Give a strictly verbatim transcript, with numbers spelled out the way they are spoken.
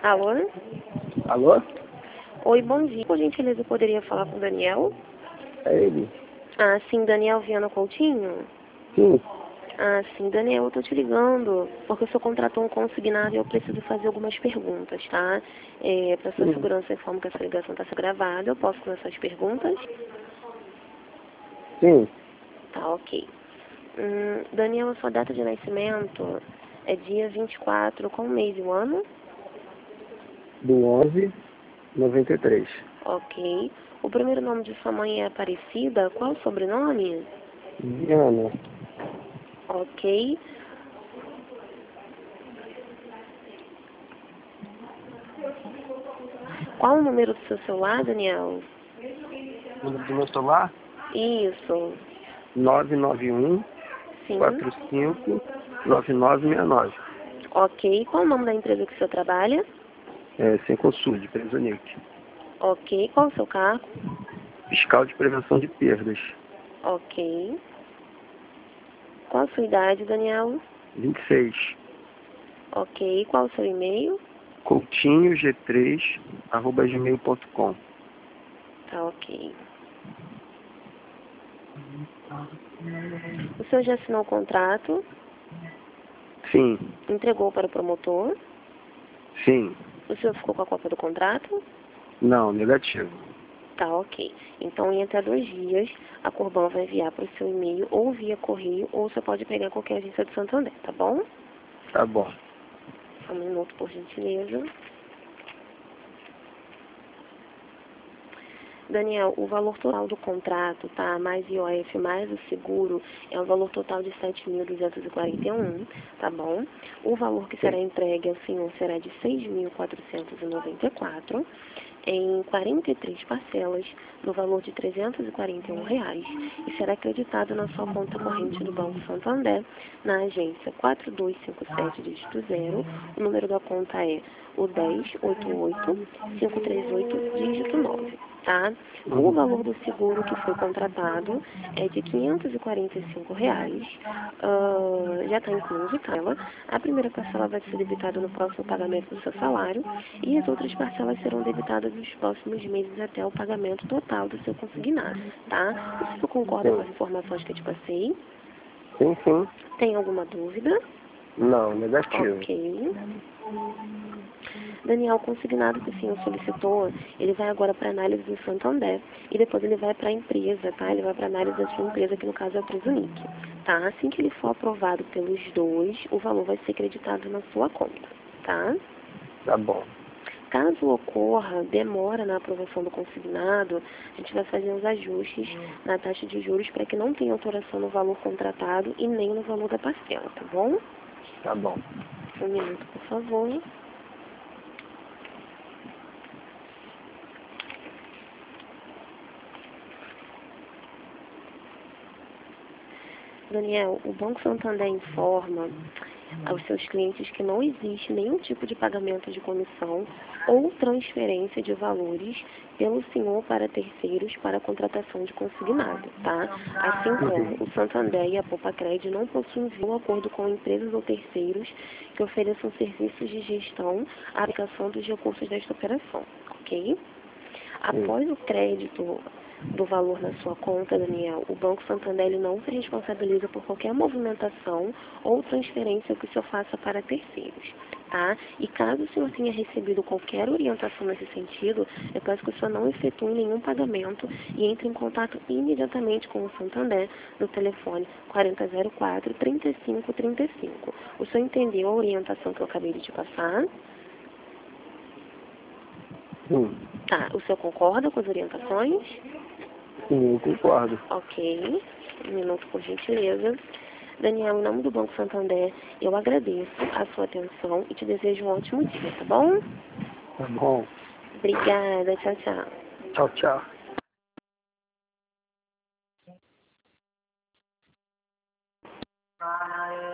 Alô? Alô? Oi, bom dia. Por gentileza, eu poderia falar com o Daniel? É ele? Ah, sim, Daniel Viana Coutinho? Sim. Ah, sim, Daniel, eu tô te ligando porque o senhor contratou um consignado e eu preciso fazer algumas perguntas, tá? É, para sua Sim. segurança, eu informo que essa ligação está sendo gravada. Eu posso começar as perguntas? Sim. Tá, ok. Hum, Daniel, a sua data de nascimento é dia vinte e quatro, qual mês e o ano? Do onze, noventa e três. Ok. O primeiro nome de sua mãe é Aparecida. Qual o sobrenome? Viana. Ok. Qual o número do seu celular, Daniel? O número do meu celular? Isso. nove nove um, Sim. quatro cinco, nove nove seis nove. Ok. Qual o nome da empresa que o senhor trabalha? É, sem consul, de Presonic. Ok. Qual o seu cargo? Fiscal de prevenção de perdas. Ok. Qual a sua idade, Daniel? vinte e seis. Ok. Qual o seu e-mail? Coutinho G três, arroba gmail ponto com. Tá, ok. O senhor já assinou o contrato? Sim. Entregou para o promotor? Sim. O senhor ficou com a cópia do contrato? Não, negativo. Tá, ok. Então, em até dois dias, a Corban vai enviar para o seu e-mail ou via correio, ou você pode pegar qualquer agência de Santander, tá bom? Tá bom. Só um minuto, por gentileza. Daniel, o valor total do contrato, tá? Mais I O F, mais o seguro, é um valor total de sete mil duzentos e quarenta e um, tá bom? O valor que será Sim. entregue ao senhor será de seis mil quatrocentos e noventa e quatro, em quarenta e três parcelas, no valor de trezentos e quarenta e um reais, e será acreditado na sua conta corrente do Banco Santander, na agência quatro dois cinco sete, dígito zero. O número da conta é o dez oito oito cinco três oito, dígito nove. Tá? O Uhum. valor do seguro que foi contratado é de quinhentos e quarenta e cinco reais, uh, já está incluso, tá? A primeira parcela vai ser debitada no próximo pagamento do seu salário e as outras parcelas serão debitadas nos próximos meses até o pagamento total do seu consignado, tá? O senhor concorda com Sim. as informações que eu te passei? Sim, sim. Tem alguma dúvida? Não, negativo. Ok. Daniel, o consignado que o senhor solicitou, ele vai agora para análise do Santander e depois ele vai para a empresa, tá? Ele vai para análise da sua empresa, que no caso é o Presunic, tá? Assim que ele for aprovado pelos dois, o valor vai ser creditado na sua conta, tá? Tá bom. Caso ocorra demora na aprovação do consignado, a gente vai fazer os ajustes na taxa de juros para que não tenha alteração no valor contratado e nem no valor da parcela, tá bom? Tá bom. Um minuto, por favor. Daniel, o Banco Santander informa aos seus clientes que não existe nenhum tipo de pagamento de comissão ou transferência de valores pelo senhor para terceiros para a contratação de consignado, tá? Assim como Uhum. o Santander e a Popacred não possuem um acordo com empresas ou terceiros que ofereçam serviços de gestão à aplicação dos recursos desta operação, ok? Sim. Após o crédito do valor na sua conta, Daniel, o Banco Santander ele não se responsabiliza por qualquer movimentação ou transferência que o senhor faça para terceiros, tá? E caso o senhor tenha recebido qualquer orientação nesse sentido, eu peço que o senhor não efetue nenhum pagamento e entre em contato imediatamente com o Santander no telefone quarenta zero quatro, trinta e cinco trinta e cinco. O senhor entendeu a orientação que eu acabei de te passar? Sim. Tá, o senhor concorda com as orientações? Sim, eu concordo. Ok, um minuto por gentileza. Daniel, em nome do Banco Santander, eu agradeço a sua atenção e te desejo um ótimo dia, tá bom? Tá bom. Obrigada, tchau, tchau. Tchau, tchau.